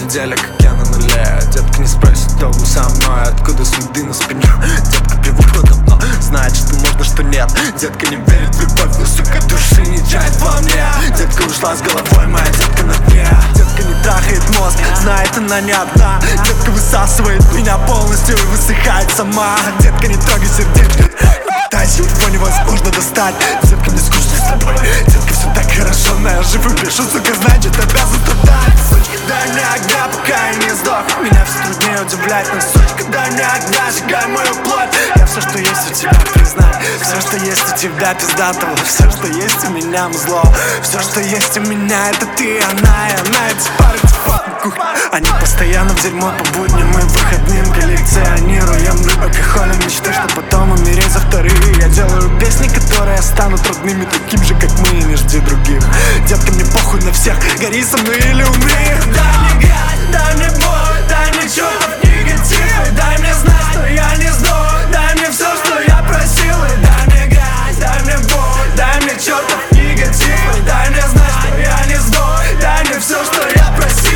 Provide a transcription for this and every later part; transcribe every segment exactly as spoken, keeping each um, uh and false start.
неделя, как я на нуле. Детка не спросит, кто был со мной, откуда следы на спине. Детка привыкла давно, знает, что можно, что нет. Детка не верит в любовь, но, сука, души не чает во мне. Детка ушла с головой, моя детка на дне. Детка не трахает мозг, знает, она не одна. Детка высасывает меня полностью и высыхает сама. Детка, не трогай сердечко, пытайся, его невозможно достать. Детка, мне скучно с тобой, детка, все так хорошо, но я жив и пишу, сука, значит, обязан страдать. Сучка, дай мне огня, пока я не сдох. Меня все труднее удивлять, но сучка, дай мне огня, сжигай мою плоть. Я все, что есть у тебя, признай. Все, что есть у тебя, пиздатого. Все, что есть у меня, зло. Все, что есть у меня, это ты, она и она. Эти пары, типа, они постоянно в дерьмо по будням и выходным коллекционируем алкоголем мечты, что потом умереть за вторые. Я делаю песни, которые станут родными, таким же, как мы, и не жди других. Детка, мне похуй на всех, гори со мной или умри. Дай мне грязь, дай мне боль, дай мне чертов негатив. Дай мне знать, что я не сдох, дай мне все, что я просил. И дай мне грязь, дай мне боль, дай мне чертов негатив. Дай мне знать, что я не сдох, дай мне все, что я просил.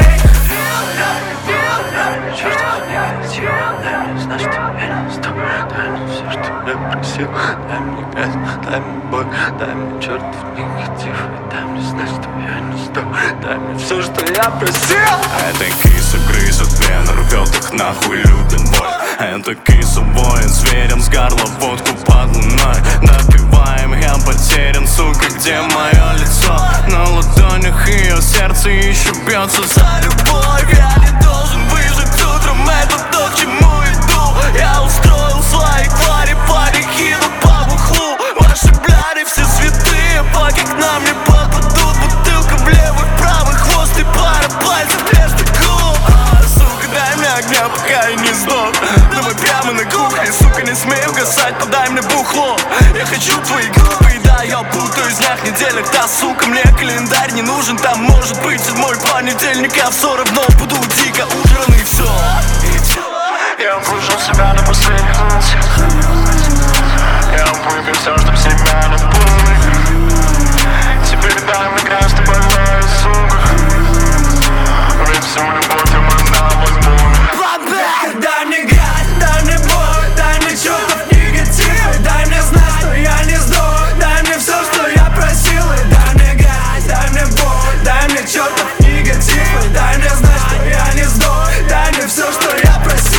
Дай мне грязь, дай мне боль, дай мне чертов негатив. И дай мне знать, что я не сдох, дай мне все, что я просил. Эта киса грызет вены, рвет их нахуй, любит боль. Эта киса воет зверем с горла водку под луной. Напиваем, я потерян, сука, где мое лицо? На ладонях ее сердце еще бьется за любовь. Я не должен выжить утром, это то, к чему иду. Я устроил свои твари, парики идут по бухлу. Ваши бляри все святые, поки к нам не попадут. Бутылка влево, вправо, хвост и пара пальцев между губ. А, сука, дай мне огня, пока я не сдох. Давай прямо на кухне, сука, не смей угасать, подай мне бухло. Я хочу твои губы, и да, я путаюсь в днях, неделях. Да, сука, мне календарь не нужен, там может быть седьмой понедельник. Я все равно буду дико ужран и все. Я выжил себя на последних нотах. Я выпил все, чтоб себя наполнить. Теперь дай мне грязь, ты больная, сука. Ведь всю любовь я отдам от боли. Дай мне грязь, дай мне боль, дай мне чертов негатив. Дай мне знать, что я не сдох, дай мне все, что я просил. И дай мне грязь, дай мне боль, дай мне чертов негатив. И дай мне знать, что я не сдох, дай мне все, что я просил.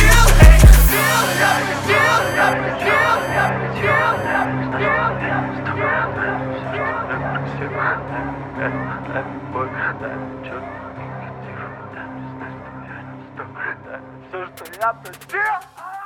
Все, что я просил.